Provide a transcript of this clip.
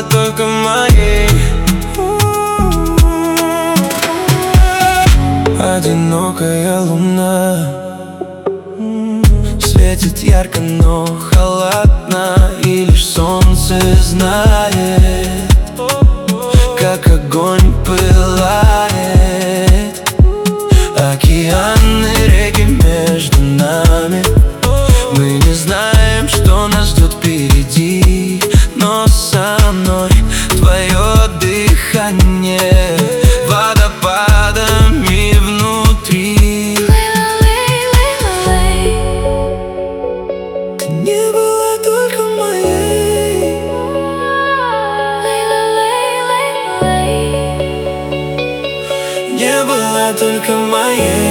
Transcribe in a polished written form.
только моей. Одинокая луна светит ярко, но холодно, и лишь солнце знает, как огонь пылает. Океаны, реки между нами, мы не знаем, что нас ждет впереди, но со мной твое дыхание водопадами внутри. Ты не была только моей. Не была только моей.